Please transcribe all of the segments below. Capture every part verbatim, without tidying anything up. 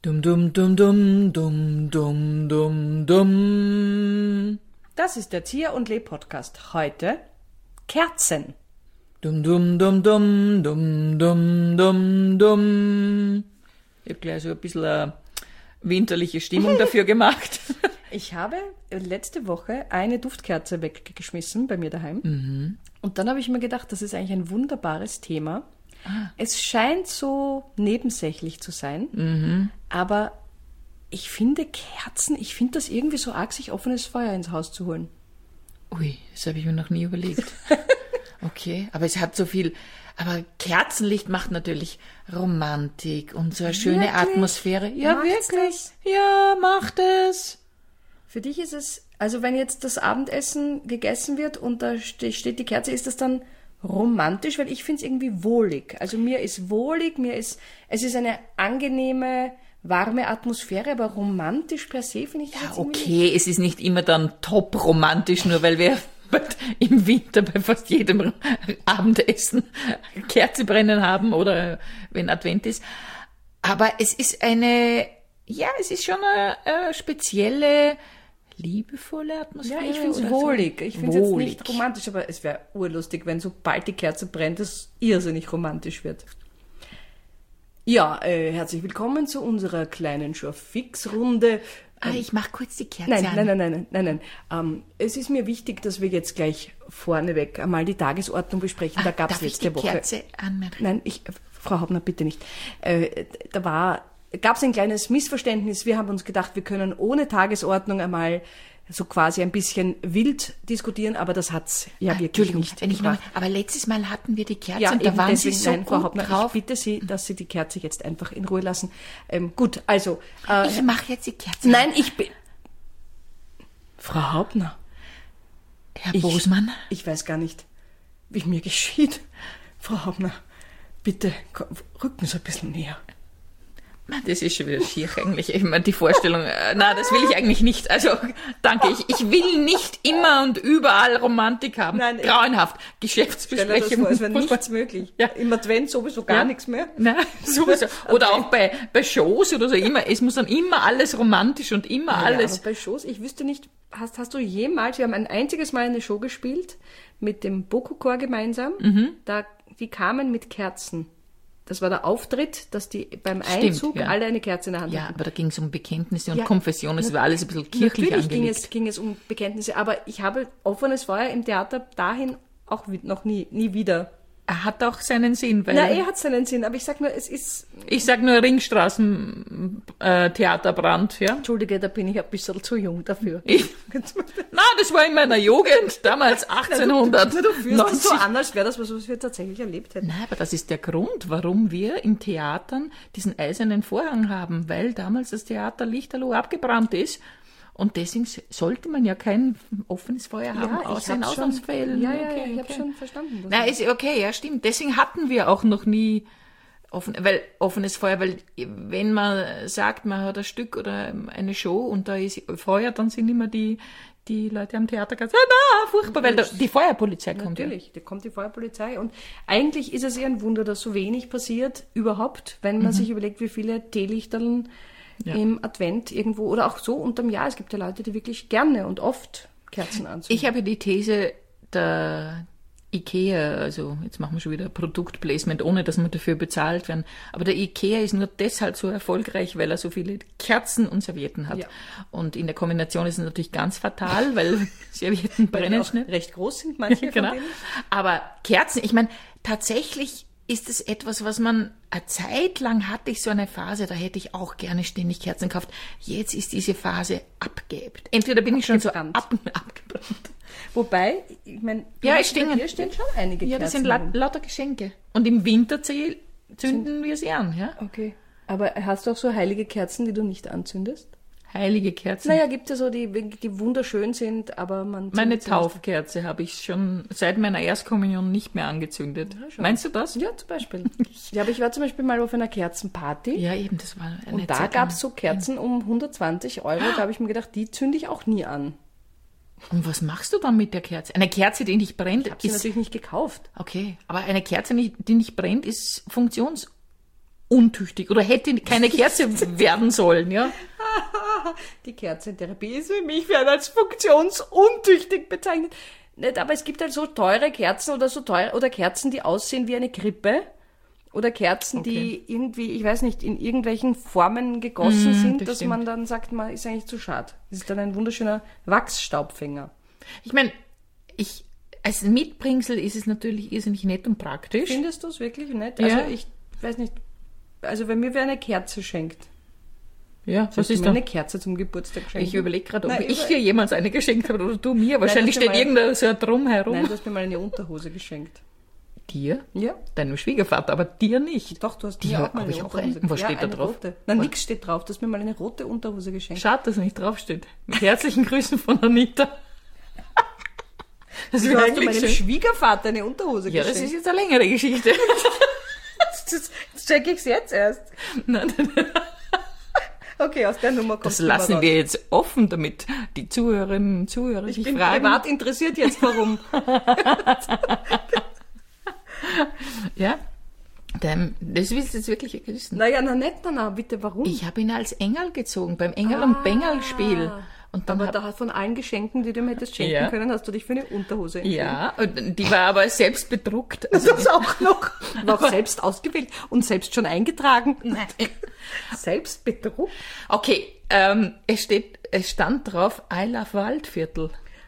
Dum dum dum dum dum dum dum dum. Das ist der Zier und Lee Podcast. Heute Kerzen. Dum dum dum dum dum dum dum dum. Ich habe gleich so ein bisschen eine winterliche Stimmung dafür gemacht. Ich habe letzte Woche eine Duftkerze weggeschmissen bei mir daheim. Mhm. Und dann habe ich mir gedacht, das ist eigentlich ein wunderbares Thema. Ah. Es scheint so nebensächlich zu sein, Mhm. aber ich finde Kerzen, ich finde das irgendwie so arg, sich offenes Feuer ins Haus zu holen. Ui, das habe ich mir noch nie überlegt. Okay, aber es hat so viel... Aber Kerzenlicht macht natürlich Romantik und so eine schöne Wirklich? Atmosphäre. Ja, Macht's wirklich. das? Ja, macht es. Für dich ist es, also wenn jetzt das Abendessen gegessen wird und da ste- steht die Kerze, ist das dann romantisch? Weil ich finde es irgendwie wohlig. Also mir ist wohlig, mir ist, es ist eine angenehme, warme Atmosphäre, aber romantisch per se finde ich das Ja, jetzt irgendwie okay, es ist nicht immer dann top romantisch, nur weil wir im Winter bei fast jedem Abendessen Kerze brennen haben oder wenn Advent ist. Aber es ist eine, ja, es ist schon eine, eine spezielle, liebevolle Atmosphäre. Ja, ich finde es oder wohlig. So. Ich finde es jetzt Wohlig. nicht romantisch, aber es wäre urlustig, wenn sobald die Kerze brennt, es irrsinnig romantisch wird. Ja, äh, herzlich willkommen zu unserer kleinen Schurfix-Runde. Ah, ich mach kurz die Kerze Nein, an. nein, nein, nein, nein, nein, nein. Ähm, es ist mir wichtig, dass wir jetzt gleich vorneweg einmal die Tagesordnung besprechen. Ah, Da gab es darf ich letzte die Woche. Kerze anmachen? Nein, ich, Frau Hauptner, bitte nicht. Äh, da war, gab es ein kleines Missverständnis. Wir haben uns gedacht, wir können ohne Tagesordnung einmal so quasi ein bisschen wild diskutieren, aber das hat's ja Ah, wirklich Entschuldigung, nicht. wenn ich noch, gebracht. aber letztes Mal hatten wir die Kerze Ja, und da eben waren deswegen, Sie so nein, Frau gut Hauptner, drauf. ich bitte Sie, dass Sie die Kerze jetzt einfach in Ruhe lassen. Ähm, gut, also. Äh, Ich mache jetzt die Kerze nein, an. ich bin. Frau Hauptner. Herr Ich, Bosmann. ich weiß gar nicht, wie mir geschieht. Frau Hauptner, bitte komm, rücken Sie ein bisschen näher. Das ist schon wieder schier eigentlich. Ich meine, die Vorstellung, äh, na, das will ich eigentlich nicht. Also, danke, ich, ich will nicht immer und überall Romantik haben. Nein, ich- Grauenhaft. Stell dir das Geschäftsbesprechungen. vor, es wäre nichts möglich. Ja. Im Advent sowieso gar Ja. nichts mehr. Nein, sowieso. Oder auch bei, bei Shows oder so immer. Es muss dann immer alles romantisch und immer Ja, alles. aber bei Shows, ich wüsste nicht, hast, hast du jemals, wir haben ein einziges Mal eine Show gespielt mit dem Boku-Chor gemeinsam. Mhm. Da, die kamen mit Kerzen. Das war der Auftritt, dass die beim Stimmt, Einzug ja. alle eine Kerze in der Hand Ja, hatten. aber da ging es um Bekenntnisse und Ja, Konfession. Es war alles ein bisschen kirchlich Natürlich ging angelegt. es, ging es um Bekenntnisse, aber ich habe offenes Feuer im Theater dahin auch wi- noch nie, nie wieder. Er hat auch seinen Sinn, weil Na, er hat seinen Sinn, aber ich sag nur, es ist, ich sag nur Ringstraßen äh, Theaterbrand, ja. Entschuldige, da bin ich ein bisschen zu jung dafür. Ich, na, das war in meiner Jugend, damals achtzehnhundert. Na, du führst das so an, als wäre das was, was wir tatsächlich erlebt hätten. Nein, aber das ist der Grund, warum wir in Theatern diesen eisernen Vorhang haben, weil damals das Theater Lichterloh abgebrannt ist. Und deswegen sollte man ja kein offenes Feuer haben, ich außer in hab's schon- Ausnahmsfällen. Ja, ja, Okay, ich habe okay. schon verstanden. dass- Nein, ist okay, ja, stimmt. Deswegen hatten wir auch noch nie offen, weil, offenes Feuer, weil wenn man sagt, man hat ein Stück oder eine Show und da ist Feuer, dann sind immer die, die Leute am Theater ganz, ah, na, furchtbar, weil da, die Feuerpolizei kommt. Natürlich, da kommt die Feuerpolizei und eigentlich ist es eher ein Wunder, dass so wenig passiert überhaupt, wenn man sich überlegt, wie viele Teelichterln Ja. im Advent irgendwo oder auch so unterm Jahr. Es gibt ja Leute, die wirklich gerne und oft Kerzen anzünden. Ich habe die These, der IKEA, also jetzt machen wir schon wieder Produktplacement, ohne dass wir dafür bezahlt werden, aber der IKEA ist nur deshalb so erfolgreich, weil er so viele Kerzen und Servietten hat. Ja. Und in der Kombination ist es natürlich ganz fatal, weil Servietten Weil die brennen auch schnell. recht groß sind, manche Genau. von denen. Aber Kerzen, ich meine, tatsächlich ist es etwas, was man, eine Zeit lang hatte ich so eine Phase, da hätte ich auch gerne ständig Kerzen gekauft. Jetzt ist diese Phase abgeebt. Entweder bin ich schon so ab, Abgebrannt. abgebrannt. Wobei, ich meine, Ja, bei es stehen- hier stehen schon einige Ja, das Kerzen. sind la rum. lauter Geschenke. Und im Winter zähl- zünden wir sie an, ja? Okay. Aber hast du auch so heilige Kerzen, die du nicht anzündest? Heilige Kerzen. Naja, gibt es ja so, die, die wunderschön sind, aber man... Meine zündet sie nicht. Taufkerze habe ich schon seit meiner Erstkommunion nicht mehr angezündet. Ja, schon. Meinst du das? Ja, zum Beispiel. Ja, aber ich war zum Beispiel mal auf einer Kerzenparty Ja, eben, das war eine und da Zeit gab es lang. so Kerzen um hundertzwanzig Euro. Da habe ich mir gedacht, die zünde ich auch nie an. Und was machst du dann mit der Kerze? Eine Kerze, die nicht brennt, Ich habe sie ist... natürlich nicht gekauft. Okay, aber eine Kerze, die nicht brennt, ist funktionsunfähig. untüchtig oder hätte keine Kerze werden sollen, ja? Die Kerzentherapie ist für mich werden als funktionsuntüchtig bezeichnet. Nicht, aber es gibt halt so teure Kerzen oder so teure oder Kerzen, die aussehen wie eine Krippe. Oder Kerzen, Okay. die irgendwie, ich weiß nicht, in irgendwelchen Formen gegossen Mm, sind, das dass stimmt. man dann sagt, man ist eigentlich zu schade. Das ist dann ein wunderschöner Wachsstaubfänger. Ich meine, ich, als Mitbringsel ist es natürlich irrsinnig nett und praktisch. Findest du es wirklich nett? Ja. Also ich weiß nicht, also wenn mir wer eine Kerze schenkt, Ja, was sollst du ist mir da? eine Kerze zum Geburtstag schenken? Ich überlege gerade, ob Nein, ich über- dir jemals eine geschenkt habe oder du mir. Wahrscheinlich das ist steht mal- irgendein so ein Drumherum. Nein, du hast mir mal eine Unterhose geschenkt. Dir? Ja. Deinem Schwiegervater, aber dir nicht. Doch, du hast Die mir hab- auch mal hab eine ich auch Unterhose eine. Was ja, steht da eine drauf? Rote. Nein, nichts steht drauf. Du hast mir mal eine rote Unterhose geschenkt. Schade, dass er nicht draufsteht. Mit herzlichen Grüßen von Anita. Das Du wäre hast du eigentlich meinem schön. Schwiegervater eine Unterhose Ja, das geschenkt. ist jetzt eine längere Geschichte. Das, das check ich's jetzt erst. Nein, nein, nein. Okay, aus der Nummer kommt Das lassen wir jetzt offen, damit die Zuhörerinnen und Zuhörer Ich sich bin fragen. privat interessiert jetzt, warum. Ja, Dem, das willst du jetzt wirklich wissen. Naja, na nicht, na, na, bitte, warum? Ich habe ihn als Engel gezogen, beim Engel- und Bengel-Spiel. Und dann aber hab, da von allen Geschenken, die du mir hättest schenken Ja. können, hast du dich für eine Unterhose entschieden. ja, und die war aber selbst bedruckt. Also, Das auch noch. Noch selbst ausgewählt und selbst schon eingetragen. nein. Selbst bedruckt. Okay, ähm, es steht, es stand drauf, I love Waldviertel.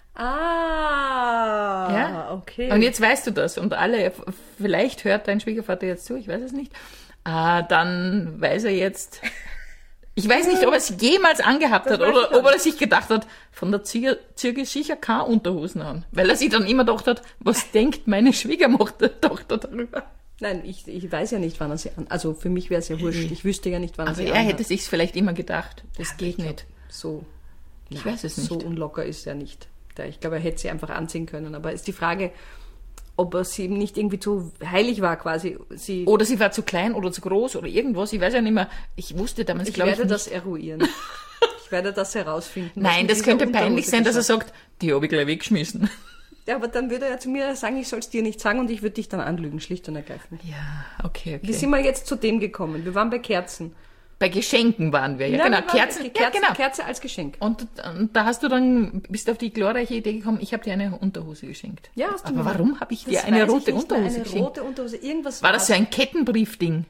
Ah, Ja, okay. Und jetzt weißt du das. Und alle, vielleicht hört dein Schwiegervater jetzt zu, ich weiß es nicht. Ah, dann weiß er jetzt. Ich weiß nicht, ob er es jemals angehabt hat weiß oder ich ob er sich gedacht hat, von der Zier ziehe sicher keine Unterhosen an. Weil er sich dann immer gedacht hat, was denkt meine Schwiegertochter darüber? Nein, ich, ich weiß ja nicht, wann er sie an. Also für mich wäre es ja wurscht. Ich wüsste ja nicht, wann er Also sie er anhat. hätte sich's vielleicht immer gedacht. Das geht nicht. So. Ich weiß es nicht. So unlocker ist er nicht. Der- Ich glaube, er hätte sie einfach anziehen können. Aber ist die Frage, ob er sie ihm nicht irgendwie zu heilig war, quasi. Sie, Oder sie war zu klein oder zu groß oder irgendwas. Ich weiß ja nicht mehr. Ich wusste damals, ich glaube ich, werde nicht. das eruieren. Ich werde das herausfinden. was Nein, mit das dieser könnte peinlich Unterhose sein, dass er geschah. sagt, die habe ich gleich weggeschmissen. Ja, aber dann würde er zu mir sagen, ich soll es dir nicht sagen und ich würde dich dann anlügen, schlicht und ergreifend. Ja, okay, okay. Wie sind wir jetzt zu dem gekommen? Wir waren bei Kerzen. Bei Geschenken waren wir, ja, Nein, genau. wir waren- Kerzen, die ja, Kerze, genau. Kerze als Geschenk. Und, und da hast du dann, bist du auf die glorreiche Idee gekommen, ich habe dir eine Unterhose geschenkt. Ja, hast du Aber mir- warum habe ich dir Das eine weiß ich rote nicht mehr, Unterhose eine geschenkt? rote Unterhose, irgendwas War das so ein Kettenbriefding?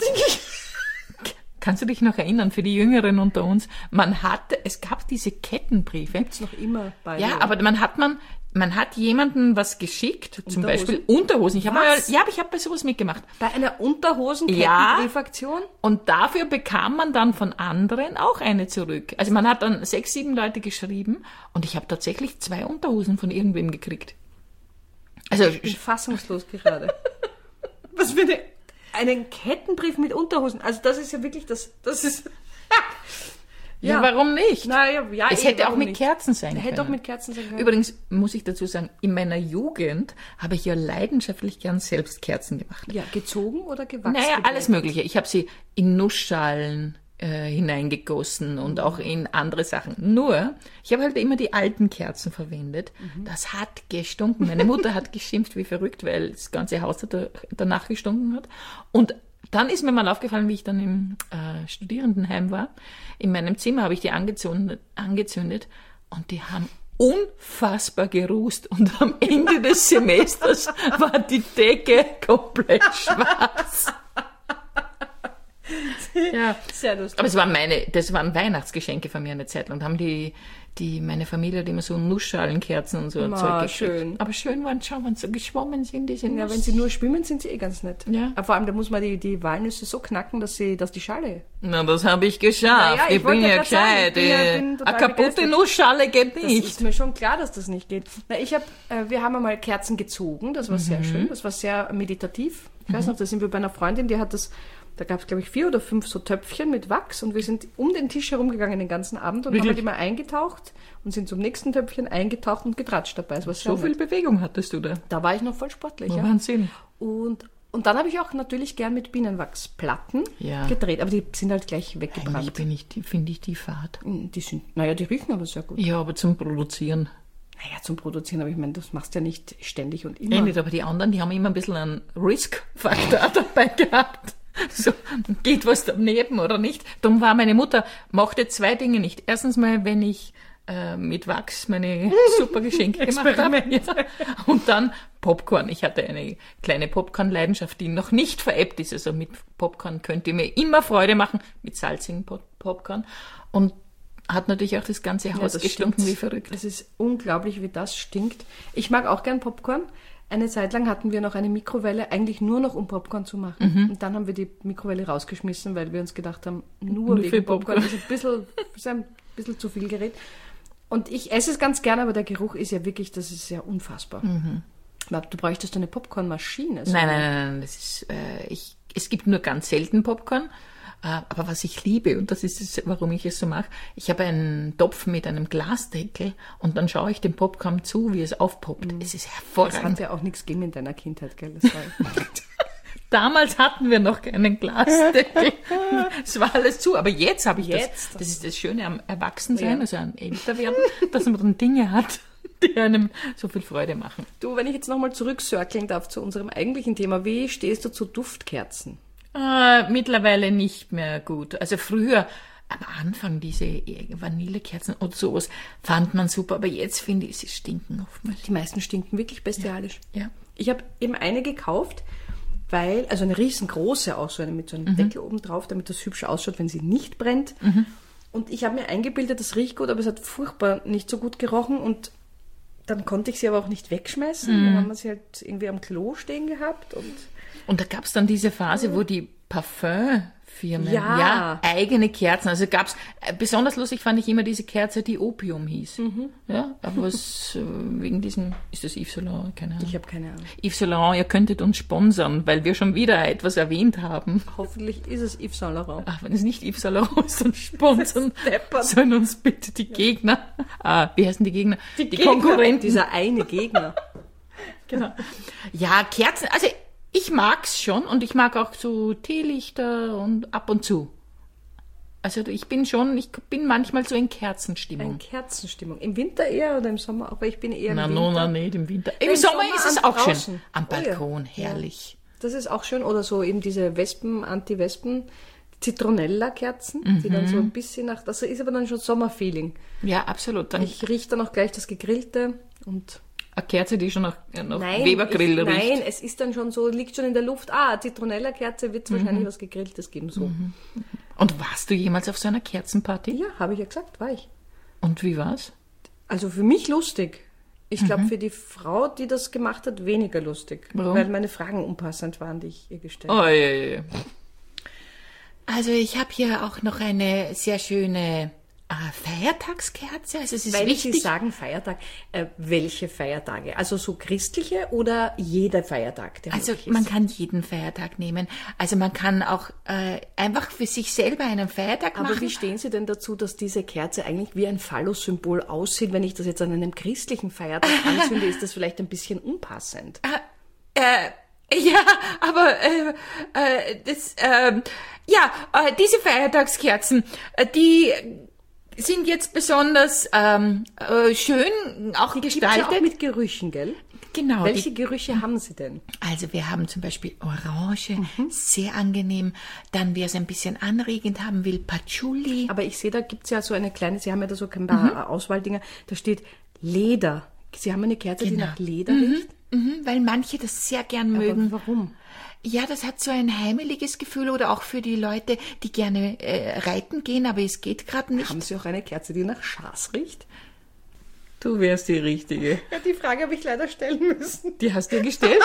Kannst du dich noch erinnern, für die Jüngeren unter uns? Man hatte, es gab diese Kettenbriefe. Gibt's noch immer bei Ja, mir. aber man hat man, man hat jemandem was geschickt, zum Unterhosen? Beispiel Unterhosen. Ich habe mal, Was? ja, aber ich habe bei sowas mitgemacht. Bei einer Ja. Unterhosen-Kettenbriefaktion? Und dafür bekam man dann von anderen auch eine zurück. Also man hat dann sechs, sieben Leute geschrieben und ich habe tatsächlich zwei Unterhosen von irgendwem gekriegt. Also Ich bin fassungslos gerade. Was für eine, einen Kettenbrief mit Unterhosen. Also das ist ja wirklich das, das ist... ja, warum nicht? Naja, ja, Es eh, hätte auch warum mit nicht? Kerzen sein können. Hätte auch mit Kerzen sein können. Übrigens muss ich dazu sagen, in meiner Jugend habe ich ja leidenschaftlich gern selbst Kerzen gemacht. Ja, gezogen oder gewachsen? Naja, alles Mögliche. Ich habe sie in Nussschalen äh, hineingegossen und auch in andere Sachen. Nur, ich habe halt immer die alten Kerzen verwendet. Das hat gestunken. Meine Mutter hat geschimpft wie verrückt, weil das ganze Haus da- danach gestunken hat. Und dann ist mir mal aufgefallen, wie ich dann im äh, Studierendenheim war. In meinem Zimmer habe ich die angezündet, angezündet und die haben unfassbar gerußt. Und am Ende des Semesters war die Decke komplett schwarz. Ja. Sehr lustig. Aber es waren meine, das waren Weihnachtsgeschenke von mir eine Zeit lang. Da haben die, die, meine Familie hat immer so Nussschalenkerzen und so ein Ah, Zeug gekriegt. schön. Aber schön waren schon, wenn sie so geschwommen sind, diese Ja, Nuss. wenn sie nur schwimmen, sind sie eh ganz nett. Ja. Aber vor allem, da muss man die, die Walnüsse so knacken, dass sie, dass die Schale... Na, das habe ich geschafft. Naja, ich ich bin wollte ja ja grad sagen, ich gescheit. bin ja- Äh, bin total Eine kaputte begeistert. Nussschale geht Das nicht. ist mir schon klar, dass das nicht geht. Na, ich hab, äh, wir haben einmal Kerzen gezogen, das war sehr schön, das war sehr meditativ. Ich weiß noch, da sind wir bei einer Freundin, die hat das, da gab es glaube ich vier oder fünf so Töpfchen mit Wachs und wir sind um den Tisch herumgegangen den ganzen Abend und Wirklich? haben halt immer eingetaucht und sind zum nächsten Töpfchen eingetaucht und getratscht dabei. Es war sehr So viel nett. Bewegung hattest du da. Da war ich noch voll sportlich, ja. Wahnsinn. Und, und dann habe ich auch natürlich gern mit Bienenwachsplatten Ja. gedreht, aber die sind halt gleich Eigentlich weggebrannt. bin ich, die- finde ich die Fahrt. Die sind, naja, die riechen aber sehr gut. Ja, aber zum Produzieren. Naja, zum Produzieren, aber ich meine, das machst du ja nicht ständig und Eh immer. nicht, aber die anderen, die haben immer ein bisschen einen Risk-Faktor dabei gehabt. so, geht was daneben oder nicht. Darum war meine Mutter, machte zwei Dinge nicht. Erstens mal, wenn ich äh, mit Wachs meine super Geschenke gemacht habe. Ja. Und dann Popcorn. Ich hatte eine kleine Popcorn-Leidenschaft, die noch nicht verebbt ist. Also mit Popcorn könnt ihr mir immer Freude machen, mit salzigen Pop- Popcorn. Und hat natürlich auch das ganze Haus Ja, das gestunken stimmt. wie verrückt. Es ist unglaublich, wie das stinkt. Ich mag auch gern Popcorn. Eine Zeit lang hatten wir noch eine Mikrowelle, eigentlich nur noch um Popcorn zu machen. Mhm. Und dann haben wir die Mikrowelle rausgeschmissen, weil wir uns gedacht haben, nur Nur für wegen Popcorn, Popcorn. ist ein bisschen, ist ein bisschen zu viel Gerät. Und ich esse es ganz gerne, aber der Geruch ist ja wirklich, das ist ja unfassbar. Mhm. Ich glaube, du bräuchtest eine Popcornmaschine. So. Nein, nein, nein, nein, das ist, äh, ich, es gibt nur ganz selten Popcorn. Äh, aber was ich liebe, und das ist es, warum ich es so mache, ich habe einen Topf mit einem Glasdeckel und dann schaue ich dem Popcorn zu, wie es aufpoppt. Es ist Das hervorragend. hat ja auch nichts gegeben in deiner Kindheit, gell? Das war Damals hatten wir noch keinen Glasdeckel. Es war alles zu. Aber jetzt habe ich Jetzt? das. Das ist das Schöne am Erwachsensein, Ja. also am Älterwerden, dass man dann Dinge hat, die einem so viel Freude machen. Du, wenn ich jetzt nochmal zurückcirkeln darf zu unserem eigentlichen Thema, wie stehst du zu Duftkerzen? Äh, mittlerweile nicht mehr gut. Also früher, am Anfang, diese Vanillekerzen oder sowas, fand man super. Aber jetzt finde ich, sie stinken oftmals. Die meisten stinken wirklich bestialisch. Ja. Ich habe eben eine gekauft, weil, also eine riesengroße auch, so eine mit so einem Deckel oben drauf, damit das hübsch ausschaut, wenn sie nicht brennt. Und ich habe mir eingebildet, das riecht gut, aber es hat furchtbar nicht so gut gerochen und dann konnte ich sie aber auch nicht wegschmeißen. Dann haben wir sie halt irgendwie am Klo stehen gehabt und Und da gab es dann diese Phase, wo die Parfümfirmen Ja. ja eigene Kerzen, also gab's äh, besonders lustig fand ich immer diese Kerze, die Opium hieß. Ja, aber was äh, wegen diesem, ist das Yves Saint Laurent? Keine Ahnung. ich habe keine Ahnung. Yves Saint Laurent, ihr könntet uns sponsern, weil wir schon wieder etwas erwähnt haben. Hoffentlich ist es Yves Saint Laurent. Ach, wenn es nicht Yves Saint Laurent ist, dann sponsern Deppert. sollen uns bitte die Gegner, ah, wie heißen die Gegner? Die, Gegner, Konkurrenten. Dieser eine Gegner. Genau. Ja, Kerzen, also ich mag's schon und ich mag auch so Teelichter und ab und zu. Also ich bin schon, ich bin manchmal so in Kerzenstimmung. Eine Kerzenstimmung. Im Winter eher oder im Sommer? Aber ich bin eher im Na, Winter. no, na, nicht im Winter. Im, Im Sommer, Sommer ist es an- auch draußen. schön. Am Oh ja. Balkon, herrlich. Das ist auch schön. Oder so eben diese Wespen, Anti-Wespen, Zitronella-Kerzen, die dann so ein bisschen nach, das ist aber dann schon Sommerfeeling. Ja, absolut. Dann Ich rieche dann auch gleich das Gegrillte und eine Kerze, die schon nach, nach nein, Webergrill ich, riecht. nein, es ist dann schon so, liegt schon in der Luft. Ah, Zitronella-Kerze wird es wahrscheinlich was Gegrilltes geben. So. Und warst du jemals auf so einer Kerzenparty? Ja, habe ich ja gesagt, war ich. Und wie war's? Also für mich lustig. Ich glaube, für die Frau, die das gemacht hat, weniger lustig. Warum? Weil meine Fragen unpassend waren, die ich ihr gestellt Oh, habe. ja, ja, ja. Also ich habe hier auch noch eine sehr schöne äh, Feiertagskerze. Also es ist Weil Sie wichtig. sagen Feiertag, äh, welche Feiertage? Also so christliche oder jeder Feiertag, der Also möglich ist? man kann jeden Feiertag nehmen. Also man kann auch äh, einfach für sich selber einen Feiertag Aber machen. wie stehen Sie denn dazu, dass diese Kerze eigentlich wie ein Phallus-Symbol aussieht? Wenn ich das jetzt an einem christlichen Feiertag anzünde, ist das vielleicht ein bisschen unpassend. Äh, ja, aber äh, äh, das, äh, ja, äh, diese Feiertagskerzen, äh, die sind jetzt besonders ähm, äh, schön auch Gibt's ja gestaltet. auch mit Gerüchen, gell? Genau. Welche Die, Gerüche haben Sie denn? also wir haben zum Beispiel Orange, sehr angenehm. Dann, wer es ein bisschen anregend haben will, Patchouli. Aber ich sehe, da gibt's ja so eine kleine, Sie haben ja da so ein paar Auswahldinger, da steht Leder. Sie haben eine Kerze, die Genau. nach Leder riecht. Mhm, weil manche das sehr gern mögen. Aber warum? Ja, das hat so ein heimeliges Gefühl oder auch für die Leute, die gerne äh, reiten gehen, aber es geht gerade nicht. Haben Sie auch eine Kerze, die nach Schas riecht? Du wärst die Richtige. Ja, die Frage habe ich leider stellen müssen. Die hast du gestellt?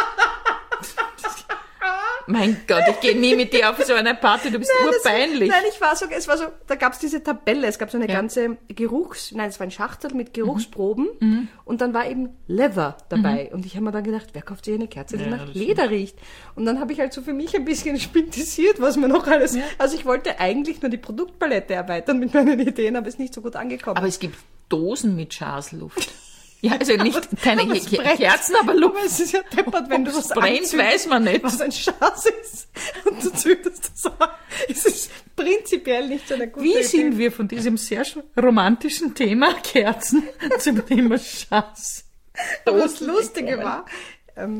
Mein Gott, ich gehe nie mit dir auf so eine Party, du bist urpeinlich. Nein, ich war so, es war so, da gab es diese Tabelle, es gab so eine Ja. ganze Geruchs, nein, es war ein Schachtel mit Geruchsproben und dann war eben Leather dabei und ich habe mir dann gedacht, wer kauft sich eine Kerze, die Ja, nach das Leder riecht? Und dann habe ich halt so für mich ein bisschen spintisiert, was man noch alles, also ich wollte eigentlich nur die Produktpalette erweitern mit meinen Ideen, aber ist nicht so gut angekommen. Aber es gibt Dosen mit Schasluft. Ja, also nicht keine aber es Ke- brennt. Kerzen, aber Luft. Aber es ist ja deppert, wenn du Ob's das brennt, anzündest, weiß man nicht. was ein Schatz ist und du zündest das an. Es ist prinzipiell nicht so eine gute Wie Idee. sind wir von diesem sehr sch- romantischen Thema Kerzen zum Thema Schatz? Aber das Lustige war, ähm,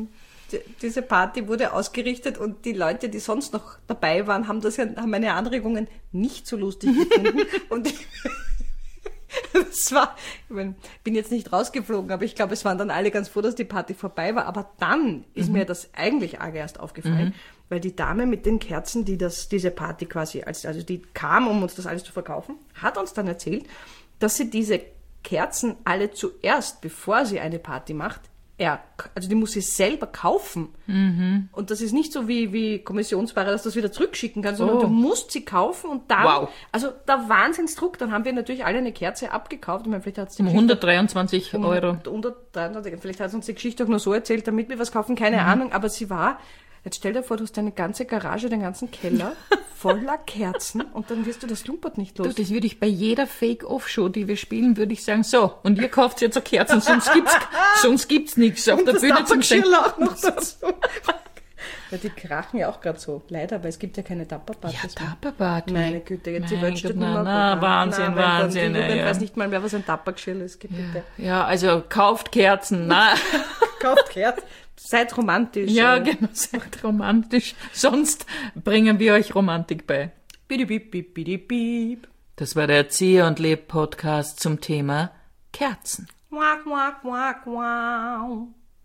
die, diese Party wurde ausgerichtet und die Leute, die sonst noch dabei waren, haben das ja, haben meine Anregungen nicht so lustig gefunden. Und ich, es war, ich mein, bin jetzt nicht rausgeflogen, aber ich glaube, es waren dann alle ganz froh, dass die Party vorbei war. Aber dann ist mhm. mir das eigentlich arg erst aufgefallen, mhm. weil die Dame mit den Kerzen, die das, diese Party quasi, als, also die kam, um uns das alles zu verkaufen, hat uns dann erzählt, dass sie diese Kerzen alle zuerst, bevor sie eine Party macht, ja, also die muss sie selber kaufen. Mhm. Und das ist nicht so wie, wie Kommissionsware, dass du das wieder zurückschicken kannst, sondern oh. du musst sie kaufen und dann, wow. also der Wahnsinnsdruck, dann haben wir natürlich alle eine Kerze abgekauft. Ich meine, vielleicht hat's die um hundertdreiundzwanzig Euro. hundertdreiundzwanzig, vielleicht hat uns die Geschichte auch nur so erzählt, damit wir was kaufen, keine mhm. Ahnung, aber sie war, jetzt stell dir vor, du hast deine ganze Garage, den ganzen Keller voller Kerzen und dann wirst du das Lumpert nicht los. Du, das würde ich bei jeder Fake-Off-Show, die wir spielen, würde ich sagen, so, und ihr kauft jetzt so Kerzen, sonst gibt's, sonst gibt's nichts auf und der Bühne zum Schenken. Auch noch dazu. Ja, die krachen ja auch gerade so, leider, weil es gibt ja keine Tupperpartys. Ja, Tupperparty. Meine Güte, jetzt die Welt steht na, nicht mehr. Na, Wahnsinn, na, Wahnsinn. Ich ja. weiß nicht mal mehr, was ein Tuppergeschirr ist. Gibt, ja. ja, also kauft Kerzen, na. Kauft Kerzen. Seid romantisch. Ja, oder? Genau, seid romantisch. Sonst bringen wir euch Romantik bei. Bidibib, bidibib, bidibib. Das war der Erzieher und Leb Podcast zum Thema Kerzen. Quack, quack, quack, wow.